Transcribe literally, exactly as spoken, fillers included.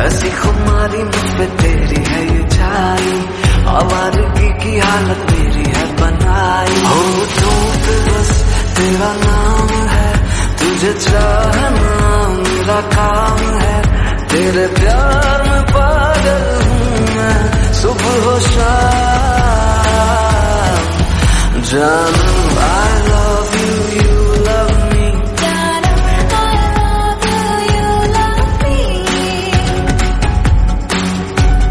ऐसी खुमारी मुझ पे तेरी है ये छाई, आवारगी की हालत मेरी है बनाई। होठों पे बस तेरा नाम है, तुझे चाहना मेरा काम है, तेरे प्यार में पागल हूँ मैं सुबह हो शाम। जान